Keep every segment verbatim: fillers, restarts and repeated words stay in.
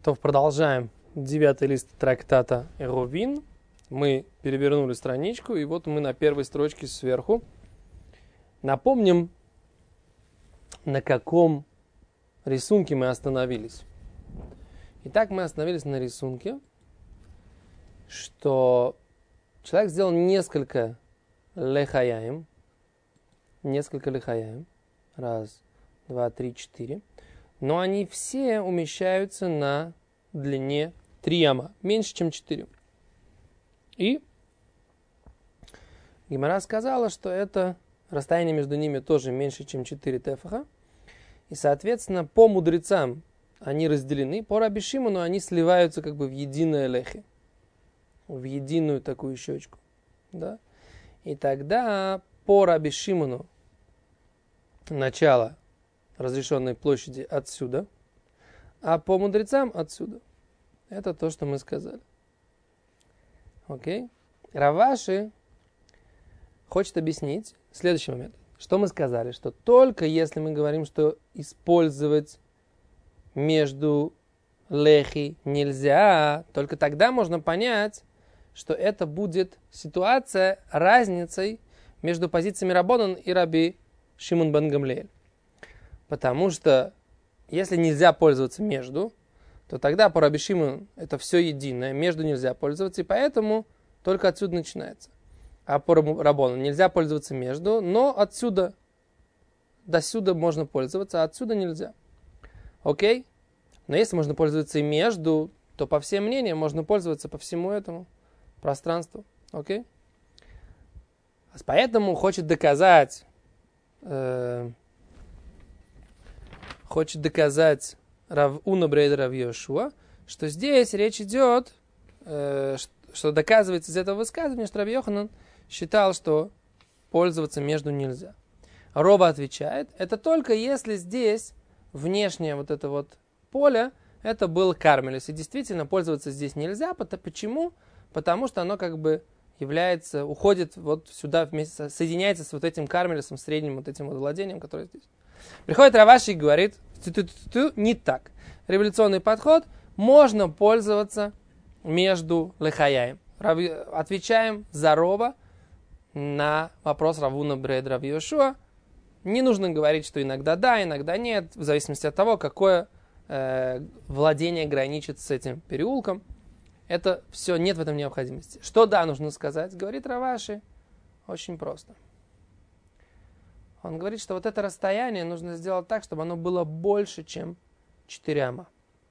То продолжаем девятый лист трактата Эрувин. Мы перевернули страничку, и вот мы на первой строчке сверху. Напомним, на каком рисунке мы остановились. Итак, мы остановились на рисунке, что человек сделал несколько лехаяем, несколько лехаяем, раз, два, три, четыре, но они все умещаются на длине три ама, меньше, чем четыре. И Гемара сказала, что это расстояние между ними тоже меньше, чем четыре тефаха. И, соответственно, по мудрецам они разделены, по Раби Шимону они сливаются как бы в единое лехи, в единую такую щечку. Да? И тогда по Раби Шимону начало разрешенной площади отсюда, а по мудрецам отсюда. Это то, что мы сказали. Окей? Раваши хочет объяснить следующий момент. Что мы сказали? Что только если мы говорим, что использовать между лехи нельзя, только тогда можно понять, что это будет ситуация разницей между позициями Рабонан и Раби Шимон бен Гамлиэль. Потому что если нельзя пользоваться между, то тогда по Раби Шимону это все единое, между нельзя пользоваться, и поэтому только отсюда начинается. А по Рабону нельзя пользоваться между, но отсюда до сюда можно пользоваться, а отсюда нельзя. Окей? Но если можно пользоваться и между, то по всем мнениям можно пользоваться по всему этому пространству. Окей? Поэтому хочет доказать, э, хочет доказать Рав Уна Брейд Рав Йошуа, что здесь речь идет, э, что доказывается из этого высказывания, что Рав Йоханан считал, что пользоваться между нельзя. Рова отвечает, это только если здесь внешнее вот это вот поле, это был кармелис. И действительно пользоваться здесь нельзя. Почему? Потому что оно как бы является, уходит вот сюда вместе, соединяется с вот этим кармелисом, средним вот этим вот владением, которое здесь. Приходит Раваши и говорит, не так. Революционный подход, можно пользоваться между лехаяем. Отвечаем за Рова на вопрос Равуна Брейд Рав Йошуа. Не нужно говорить, что иногда да, иногда нет, в зависимости от того, какое э, владение граничит с этим переулком. Это все, нет в этом необходимости. Что да, нужно сказать, говорит Раваши, очень просто. Он говорит, что вот это расстояние нужно сделать так, чтобы оно было больше, чем четыре ама.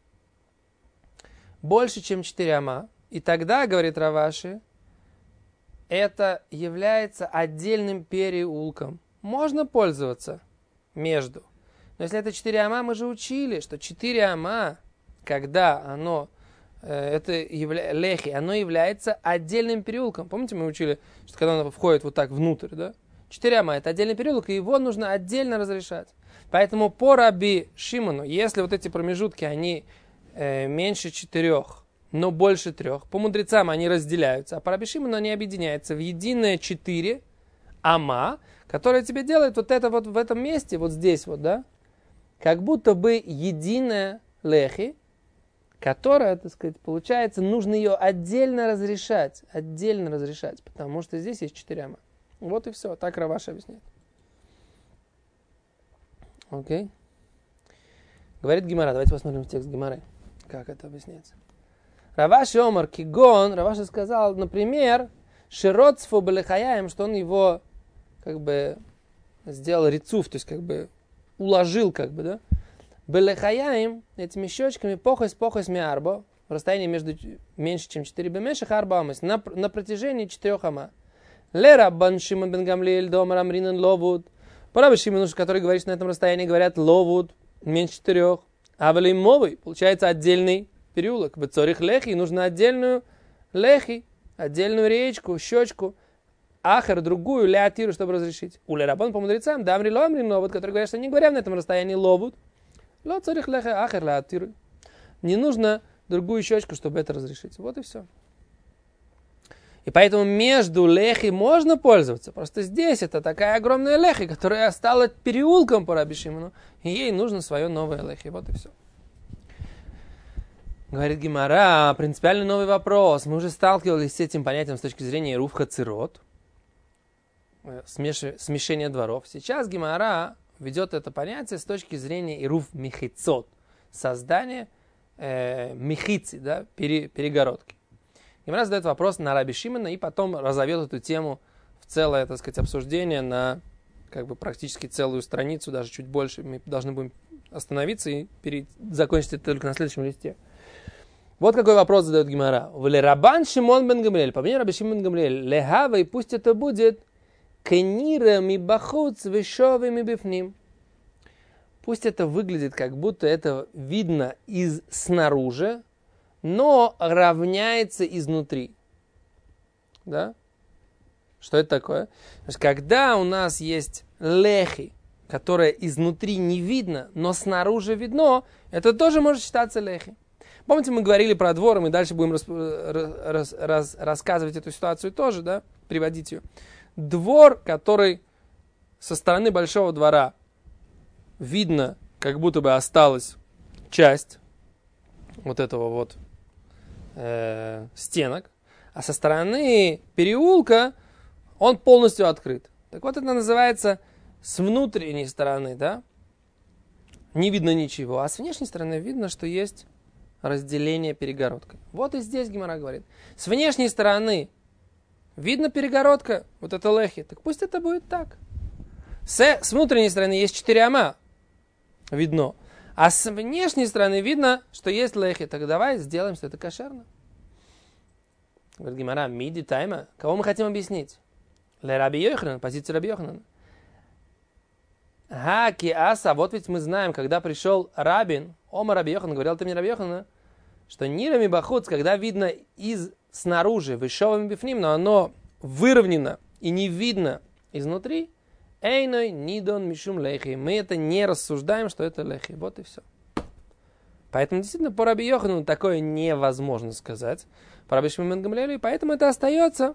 Больше, чем четыре ама. И тогда, говорит Раваши, это является отдельным переулком. Можно пользоваться между. Но если это четыре ама, мы же учили, что четыре ама, когда оно, э, это явля... лехи, оно является отдельным переулком. Помните, мы учили, что когда оно входит вот так внутрь, да? четыре ама это отдельный переулок, и его нужно отдельно разрешать. Поэтому по Раби Шимону, если вот эти промежутки, они э, меньше четырех, но больше трех, по мудрецам они разделяются, а по Раби Шимону они объединяются в единое четыре ама, которое тебе делает вот это вот в этом месте, вот здесь вот, да, как будто бы единое лехи, которое, так сказать, получается, нужно ее отдельно разрешать, отдельно разрешать, потому что здесь есть четыре ама. Вот и все, так Раваши объясняет. Окей. Говорит Гемара, давайте посмотрим текст Гемары, как это объясняется. Раваши омар кигон, Раваши сказал, например, широцфу белехаяем, что он его как бы сделал рицуф, то есть как бы уложил, как бы, да, белехаяем, этими щечками, похос, похос миарбо, в расстоянии между меньше, чем четыре бемешах арба амас, на, на протяжении четырех ама. Ле Раббан Шимон бен Гамлиэль домар амринан ловуд. По Раби Шимону, который говорит, что на этом расстоянии говорят ловуд, меньше четырех. А валим мовый, получается отдельный переулок. Бецорих лехи, нужно отдельную лехи, отдельную речку, щечку, ахар, другую, леатиру, чтобы разрешить. У Ле Раббан по мудрецам, дамри ломрин ловуд, которые говорят, что не говорят на этом расстоянии ловуд. Ло цорих лехи, ахар, леатиру. Не нужно другую щечку, чтобы это разрешить. Вот и все. И поэтому между лехи можно пользоваться. Просто здесь это такая огромная лехи, которая стала переулком по Раби Шимону. И ей нужно свое новое лехи. Вот и все. Говорит Гемара, принципиально новый вопрос. Мы уже сталкивались с этим понятием с точки зрения Рув Хацирот, смеш... смешение дворов. Сейчас Гемара ведет это понятие с точки зрения Ирув Мехицот, создание э, мехици, да, пере... перегородки. Гемара задает вопрос на Раби Шимона и потом разовьет эту тему в целое, так сказать, обсуждение на как бы практически целую страницу, даже чуть больше. Мы должны будем остановиться и пере... закончить это только на следующем листе. Вот какой вопрос задает Гемара. Рабан Шимон бен Гамлиэль, по мнению Раби Шимон бен Гамлиэль, лехава, и пусть это будет кенирами бахуц вешовыми бифним. Пусть это выглядит, как будто это видно из снаружи, но равняется изнутри. Да? Что это такое? Значит, когда у нас есть лехи, которое изнутри не видно, но снаружи видно, это тоже может считаться лехи. Помните, мы говорили про двор, и мы дальше будем рас, рас, рас, рассказывать эту ситуацию тоже, да, приводить ее. Двор, который со стороны большого двора видно, как будто бы осталась часть вот этого вот э, стенок, а со стороны переулка он полностью открыт. Так вот, это называется с внутренней стороны, да, не видно ничего, а с внешней стороны видно, что есть разделение перегородкой. Вот и здесь Гемара говорит. С внешней стороны видно перегородка, вот это лехи, так пусть это будет так. С, с внутренней стороны есть четыре ама, видно. А с внешней стороны видно, что есть лехи. Так давай сделаем, что это кошерно. Говорит Гемара, миди тайма. Кого мы хотим объяснить? Ле Раби Йоханан, позиция Раби Йоханана. Хаки аса, вот ведь мы знаем, когда пришел Рабин, Ома Раби Йохан, говорил ты мне, Раби Йоханан, что нирами бахуц, когда видно из снаружи, вышовым бифним, но оно выровнено и не видно изнутри, эйной нидон мишум лехи. Мы это не рассуждаем, что это лехи. Вот и все. Поэтому действительно по Раби Йоханану такое невозможно сказать. По Раби Шимону бен Гамлиэлю, и поэтому это остается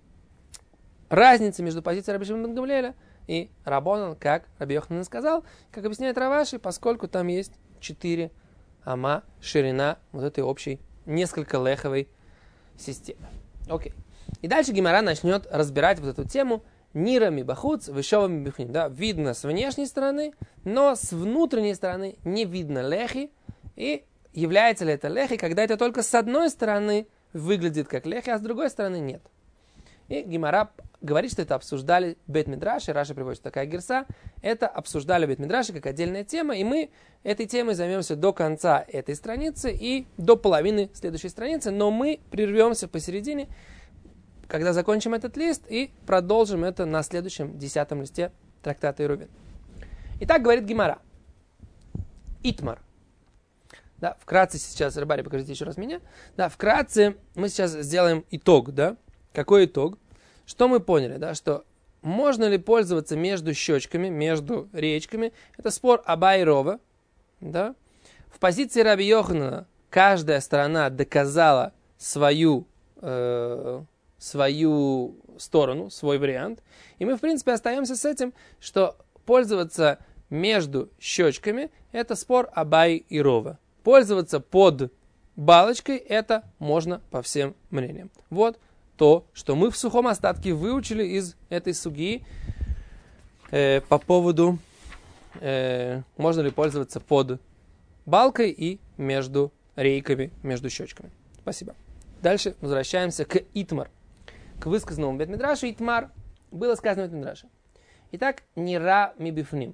разница между позицией Раби Шимона бен Гамлиэля и Рабонан, как Раби Йоханан сказал, как объясняет Раваши, поскольку там есть четыре ама, ширина вот этой общей, несколько леховой системы. Окей. И дальше Гемара начнет разбирать вот эту тему нирами бахуц, вышовыми бифним. Да, видно с внешней стороны, но с внутренней стороны не видно лехи. И является ли это лехи, когда это только с одной стороны выглядит как лехи, а с другой стороны нет. И Гемара говорит, что это обсуждали Бейт Мидраш, и Раши приводит такая герса. Это обсуждали Бейт Мидраши как отдельная тема, и мы этой темой займемся до конца этой страницы и до половины следующей страницы, но мы прервемся посередине, когда закончим этот лист, и продолжим это на следующем десятом листе трактата Ирувин. Итак, говорит Гемара. Итмар. Да, вкратце сейчас, Рыбари, покажите еще раз меня. Да, вкратце мы сейчас сделаем итог, да. Какой итог? Что мы поняли, да, что можно ли пользоваться между щечками, между речками? Это спор Аба и Рова, да. В позиции Раби Йоханана каждая сторона доказала свою, э, свою сторону, свой вариант. И мы, в принципе, остаемся с этим, что пользоваться между щечками – это спор Абай и Рова. Пользоваться под балочкой – это можно по всем мнениям. Вот то, что мы в сухом остатке выучили из этой суги э, по поводу, э, можно ли пользоваться под балкой и между рейками, между щечками. Спасибо. Дальше возвращаемся к Итмар, к высказанному Бейт Мидраше. Итмар было сказано в Бейт Мидраше. Итак, нира мибифним.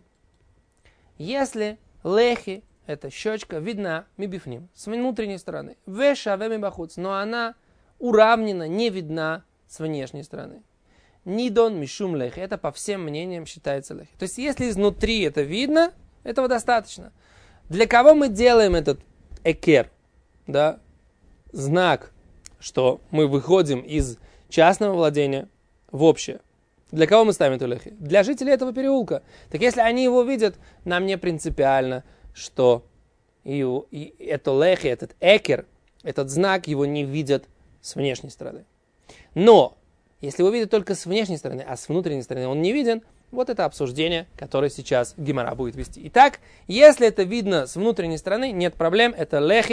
Если лехи, эта щечка, видна мибифним, с внутренней стороны, вешаве мибахуц, но она уравнена, не видна с внешней стороны. Нидон мишум лехи. Это по всем мнениям считается лехи. То есть, если изнутри это видно, этого достаточно. Для кого мы делаем этот экер? Да? Знак, что мы выходим из частного владения в общее. Для кого мы ставим эту лехи? Для жителей этого переулка. Так если они его видят, нам не принципиально, что и, и это лехи, этот экер, этот знак, его не видят с внешней стороны. Но, если его видят только с внешней стороны, а с внутренней стороны он не виден, вот это обсуждение, которое сейчас Гемара будет вести. Итак, если это видно с внутренней стороны, нет проблем, это лехи,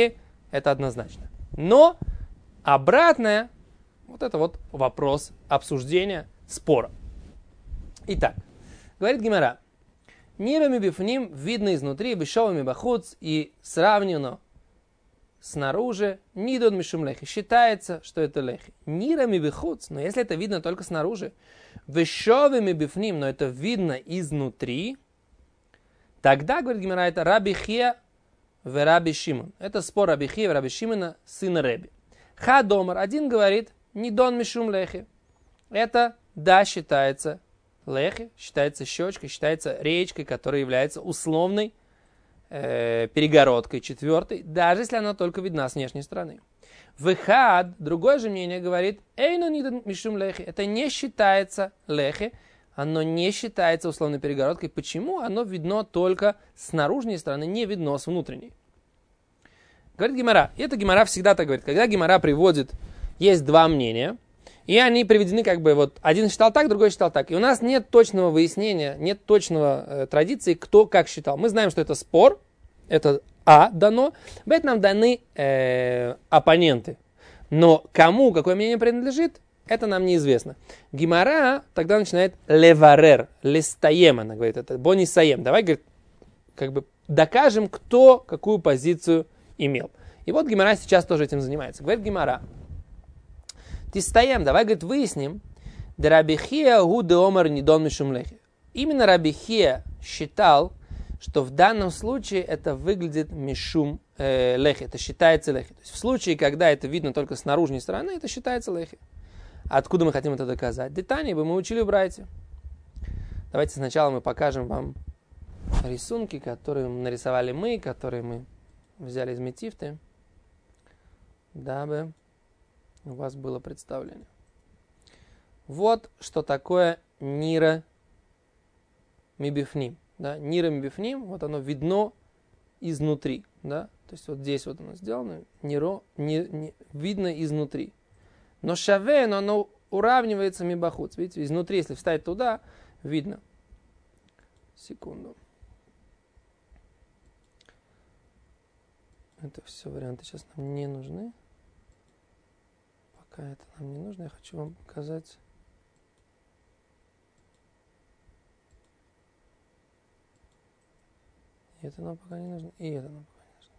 это однозначно. Но обратное, вот это вот вопрос обсуждения, спора. Итак, говорит Гемара, нирами бифним видно изнутри, бешовыми бахуц и сравнено снаружи, нидон мишум лехи. Считается, что это лехи. Нирами бихуц, но если это видно только снаружи, бешовыми бифним, но это видно изнутри, тогда, говорит Гемара, это Раби Хия в Раби Шимон. Это спор Раби Хия в Раби Шимона, сына Реби. Ха-домар, один говорит, нидон мишум лехи. Это, да, считается лехи, считается щечкой, считается речкой, которая является условной э, перегородкой четвертой, даже если она только видна с внешней стороны. Вехад, другое же мнение, говорит, эйно нидон мишум лехи. Это не считается лехи, оно не считается условной перегородкой. Почему? Оно видно только с наружной стороны, не видно с внутренней. Говорит Гемара, и это Гемара всегда так говорит, когда Гемара приводит, есть два мнения, и они приведены как бы, вот один считал так, другой считал так. И у нас нет точного выяснения, нет точного э, традиции, кто как считал. Мы знаем, что это спор, это А дано, Б нам даны э, оппоненты. Но кому какое мнение принадлежит, это нам неизвестно. Гемара тогда начинает леварер, лестаем, она говорит, это бонисаем. Давай, говорит, как бы докажем, кто какую позицию имел. И вот Гемара сейчас тоже этим занимается. Говорит Гемара, тистаем, давай, говорит, выясним, да Раби Хия гу де омар нидон мишум лехи. Именно Раби Хия считал, что в данном случае это выглядит мишум э, лехи, это считается лехи. То есть в случае, когда это видно только с наружной стороны, это считается лехи. Откуда мы хотим это доказать? Детани бы мы учили в Брайте. Давайте сначала мы покажем вам рисунки, которые нарисовали мы, которые мы взяли из Метифты, дабы у вас было представление. Вот что такое нира мибифним. Да? Нира мибифним, вот оно видно изнутри. Да? То есть вот здесь вот оно сделано, ниро, не, не, видно изнутри. Но шаве, но оно уравнивается мибахуц. Видите, изнутри, если вставить туда, видно. Секунду. Это все варианты сейчас нам не нужны. Пока это нам не нужно, я хочу вам показать. И это нам пока не нужно, и это нам пока не нужно.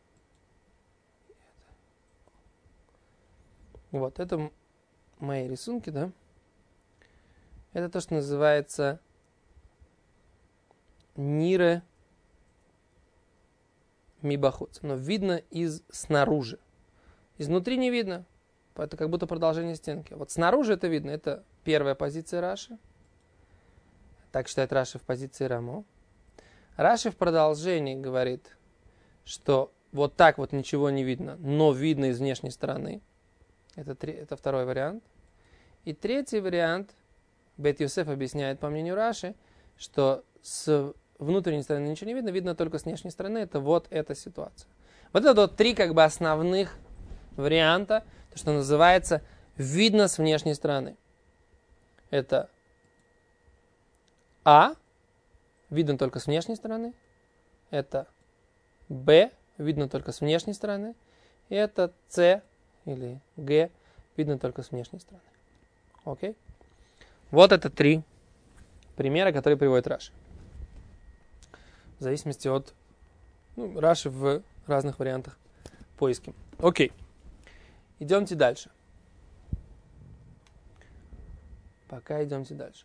Это. Вот, это мои рисунки, да. Это то, что называется нире мибахуц. Но видно из снаружи. Изнутри не видно. Это как будто продолжение стенки. Вот снаружи это видно. Это первая позиция Раши. Так считает Раши в позиции Рамо. Раши в продолжении говорит, что вот так вот ничего не видно, но видно из внешней стороны. Это, три, это второй вариант. И третий вариант, Бет Йосеф объясняет, по мнению Раши, что с внутренней стороны ничего не видно, видно только с внешней стороны. Это вот эта ситуация. Вот это вот три как бы основных варианта, то, что называется видно с внешней стороны. Это А, видно только с внешней стороны. Это Б, видно только с внешней стороны. И это С или Г, видно только с внешней стороны. Окей? Вот это три примера, которые приводит Раши. В зависимости от ну, Раши в разных вариантах поиски. Окей. Идемте дальше. Пока идемте дальше.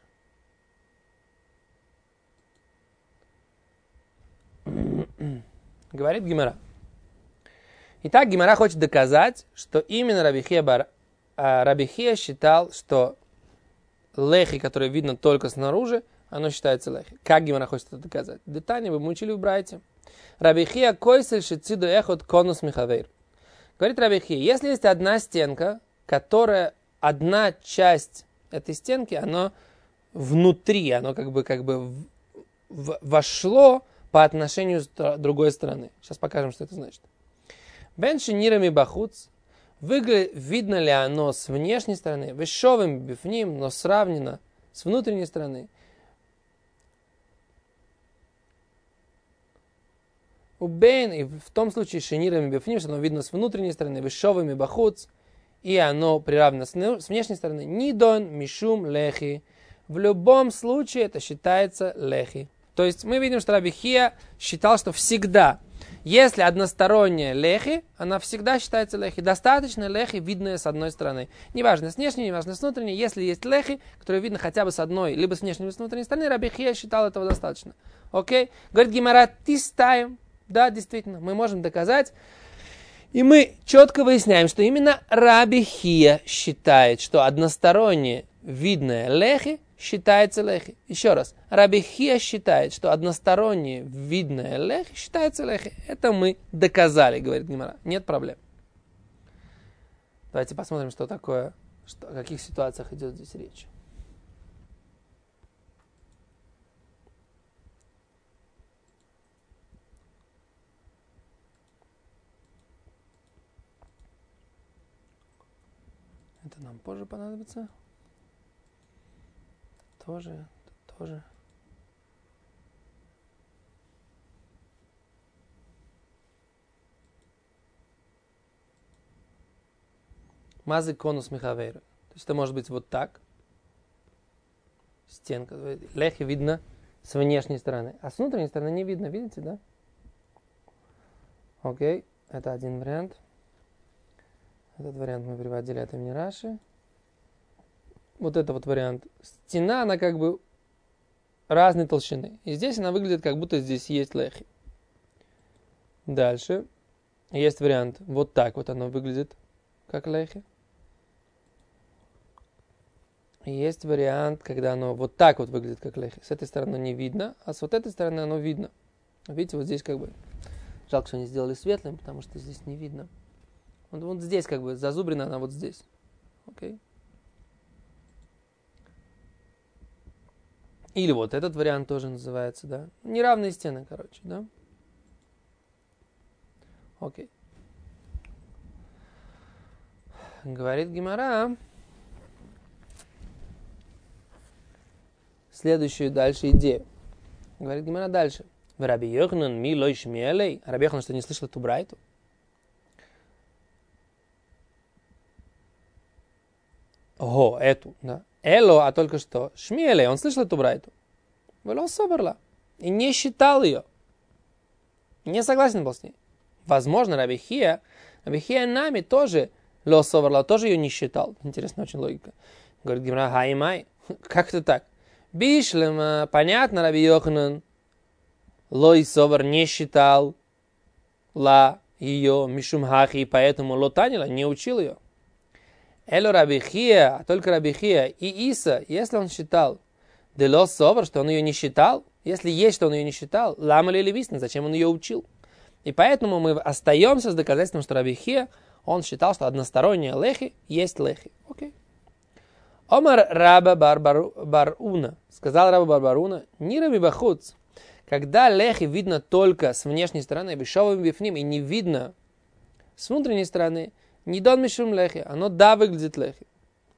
Говорит Гемара. Итак, Гемара хочет доказать, что именно Раби Хия, бар, а, Раби Хия считал, что лехи, которое видно только снаружи, оно считается лехи. Как Гемара хочет это доказать? Детально мы учили в Брайте. Раби Хия койсель шициду эхот конус михавейр. Говорит Раби Хия, если есть одна стенка, которая, одна часть этой стенки, она внутри, оно как бы, как бы в, в, вошло по отношению с другой стороны. Сейчас покажем, что это значит. Бен шинирами бахуц, видно ли оно с внешней стороны, вешовым бифним, но сравнено с внутренней стороны. убейн, и в том случае шинирами бифним, что оно видно с внутренней стороны, вишовыми бахуц, и оно приравнено с внешней стороны, нидон, мишум, лехи. В любом случае это считается лехи. То есть мы видим, что Раби Хия считал, что всегда, если односторонняя лехи, она всегда считается лехи. Достаточно лехи, видное с одной стороны. Неважно с внешней, неважно с внутренней. Если есть лехи, которые видно хотя бы с одной, либо с внешней, либо с внутренней стороны, Раби Хия считал этого достаточно. Окей? Говорит Гемара, тистаем. Да, действительно, мы можем доказать. И мы четко выясняем, что именно Раби Хия считает, что одностороннее видное лехи считается лехи. Еще раз. Раби Хия считает, что одностороннее видное лехи считается лехи. Это мы доказали, говорит Гемара. Нет проблем. Давайте посмотрим, что такое, что, о каких ситуациях идет здесь речь. Это нам позже понадобится. Тоже, это тоже. Мазы конус михавейра. То есть это может быть вот так. Стенка. Лехи видно с внешней стороны. А с внутренней стороны не видно. Видите, да? Окей. Это один вариант. Этот вариант мы приводили от имени Раши. Вот это вот вариант. Стена, она как бы разной толщины. И здесь она выглядит, как будто здесь есть лехи. Дальше. Есть вариант. Вот так вот оно выглядит, как лехи. И есть вариант, когда оно вот так вот выглядит, как лехи. С этой стороны не видно, а с вот этой стороны оно видно. Видите, вот здесь как бы... Жалко, что они сделали светлым, потому что здесь не видно. Вот, вот здесь как бы зазубрена она вот здесь. Окей. Или вот этот вариант тоже называется, да. Неравные стены, короче, да. Окей. Говорит Гемара. Следующую дальше идею. Говорит Гемара дальше. Раби Йоханан ми лой шмиэлей. Раби Йоханан, что не слышал эту брайту? Ого, эту, да. Эло, а только что. Шмиэлей, он слышал эту брайту. Вело соберла. И не считал ее. Не согласен был с ней. Возможно, Раби Хия, Раби Хия нами тоже ло соберла, тоже ее не считал. Интересная очень логика. Говорит Гемара, хаймай. Как это так? Бишлема, понятно, Раби Йоханан, лой собер не считал ла ее мишум хахи, поэтому лотанила, не учил ее. Эло Раби Хия, а только Раби Хия и Иса, если он считал дело собер, что он ее не считал, если есть, что он ее не считал, лама ли левисна, зачем он ее учил? И поэтому мы остаемся с доказательством, что Раби Хия, он считал, что одностороннее лехи есть лехи. Окей. Омар Раба Барбаруна, сказал Раба Барбаруна, не Раби Бахуц, когда лехи видно только с внешней стороны, бешовым бифним, и не видно с внутренней стороны, не дон мишум лехи, оно да выглядит лехи.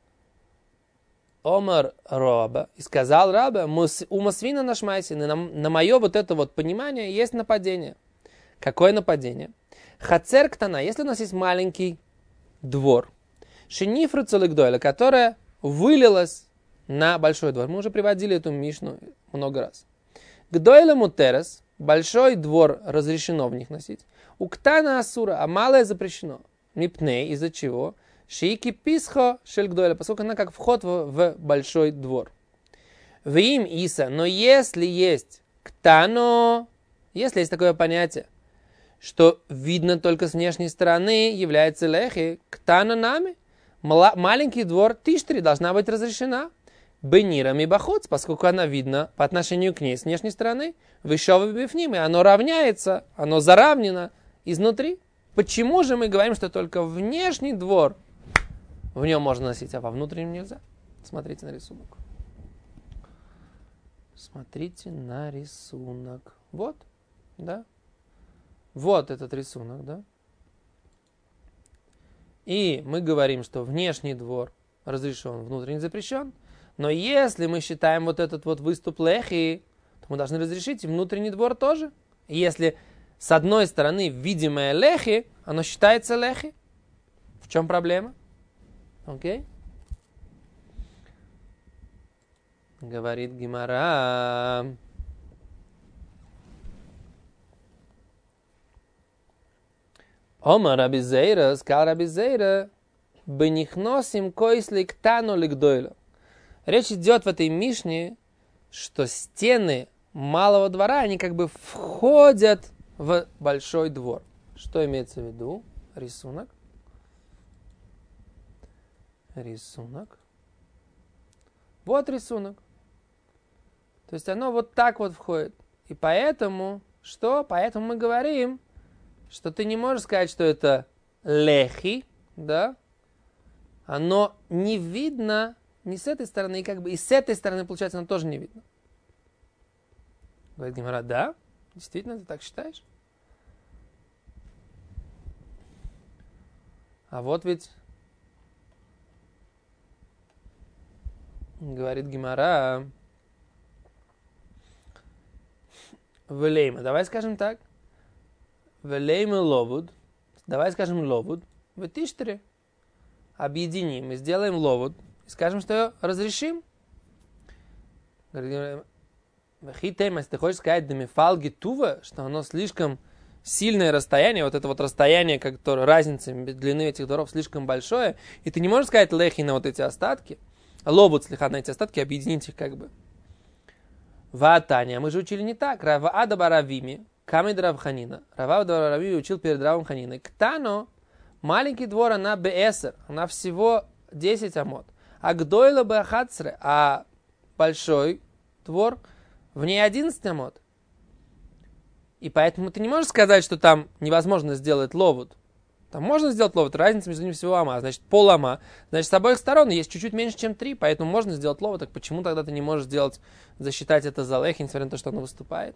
Омар Раба, и сказал Раба, у Масвина наш майси, на, на мое вот это вот понимание есть нападение. Какое нападение? Хацер ктана, если у нас есть маленький двор, шинифру целыгдойла, которая вылилась на большой двор. Мы уже приводили эту мишну много раз. Гдойла мутерес, большой двор разрешено в них носить. Уктана асура, а малое запрещено. Мипней, из-за чего? Шейки писхо шель гдойла, поскольку она как вход в, в большой двор. В им иса, но если есть ктано, если есть такое понятие, что видно только с внешней стороны, является лехи, ктано нами, маленький двор тиштри должна быть разрешена бенирами бахоц, поскольку она видна по отношению к ней с внешней стороны, вышовый бифним, и оно равняется, оно заравнено изнутри. Почему же мы говорим, что только внешний двор в нем можно носить, а во внутреннем нельзя? Смотрите на рисунок. Смотрите на рисунок. Вот, да? Вот этот рисунок, да? И мы говорим, что внешний двор разрешен, внутренний запрещен. Но если мы считаем вот этот вот выступ лехи, то мы должны разрешить и внутренний двор тоже. Если с одной стороны, видимое лехи, оно считается лехи. В чем проблема? Окей? Говорит Гемара. Ома Раби Зейра, сказал Раби Зейра, бенихносим койсли ктану лигдойло. Речь идет в этой Мишне, что стены малого двора, они как бы входят в большой двор. Что имеется в виду? Рисунок. Рисунок. Вот рисунок. То есть оно вот так вот входит. И поэтому, что? Поэтому мы говорим, что ты не можешь сказать, что это лехи, да? Оно не видно ни с этой стороны, и как бы и с этой стороны, получается, оно тоже не видно. Говорит Гемара, да, действительно, ты так считаешь? А вот ведь, говорит Гемара, велейма, давай скажем так, велейма ловуд, давай скажем ловуд, в тиштре, объединим и сделаем ловуд, и скажем, что разрешим. Говорит, если ты хочешь сказать, демифалги тува, что оно слишком сильное расстояние, вот это вот расстояние, которое, разница длины этих дворов слишком большое, и ты не можешь сказать лехи на вот эти остатки, ловут слегка на эти остатки, объединить их как бы. Ваатания, мы же учили не так. Рава Адаба Равими, Камид Равханина. Рава Адаба Равими учил перед Равом Ханиной. Ктано, маленький двор, она беэсер, она всего десять амот. А гдойла беахацре, а большой двор, в ней одиннадцать амот. И поэтому ты не можешь сказать, что там невозможно сделать ловут. Там можно сделать ловут, разница между ними всего ама, значит пол ама. Значит, с обоих сторон есть чуть-чуть меньше, чем три, поэтому можно сделать ловут. Так почему тогда ты не можешь сделать, засчитать это за лехи, несмотря на то, что оно выступает?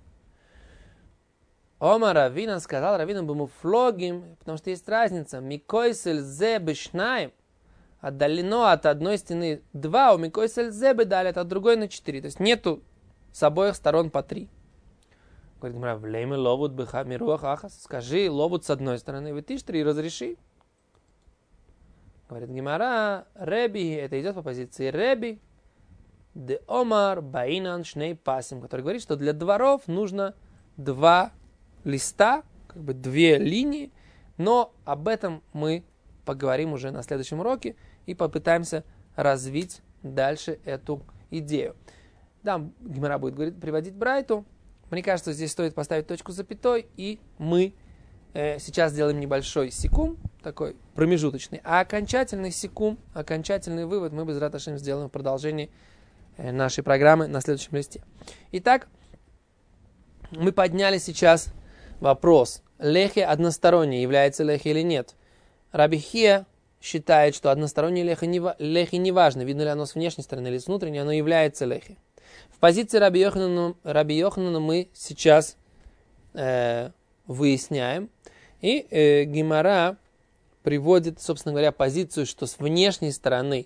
Ома Равина сказал, Равина бы муфлогим, потому что есть разница. Микойсель зе бешнаем, отдалено от одной стены два, у микойсель зе бедалит от другой на четыре. То есть нету с обоих сторон по три. Говорит Гемара, влейме ловут беха мируах ахас. Скажи ловут с одной стороны, вы тиштри и разреши. Говорит Гемара, Реби, это идет по позиции Реби, де омар баинан шней пасим, который говорит, что для дворов нужно два листа, как бы две линии, но об этом мы поговорим уже на следующем уроке и попытаемся развить дальше эту идею. Да, Гемара будет говорить, приводить Брайту. Мне кажется, здесь стоит поставить точку с запятой, и мы э, сейчас сделаем небольшой секум, такой промежуточный, а окончательный секум, окончательный вывод мы без раташим сделаем в продолжении э, нашей программы на следующем листе. Итак, мы подняли сейчас вопрос, лехи односторонний, является лехи или нет. Раби Хия считает, что одностороннее лехи не, лехи не важно, видно ли оно с внешней стороны или с внутренней, оно является лехи. В позиции Раби Йоханана, Раби Йоханана мы сейчас э, выясняем. И э, Гемара приводит, собственно говоря, позицию, что с внешней стороны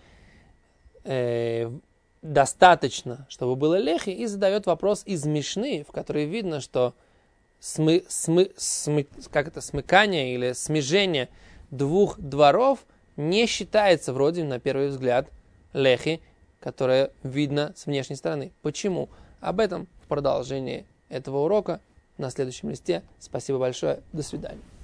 э, достаточно, чтобы было лехи, и задает вопрос из Мишны, в которой видно, что смы, смы, смы, как это, смыкание или смежение двух дворов не считается вроде, на первый взгляд, лехи, которое видно с внешней стороны. Почему? Об этом в продолжении этого урока на следующем листе. Спасибо большое. До свидания.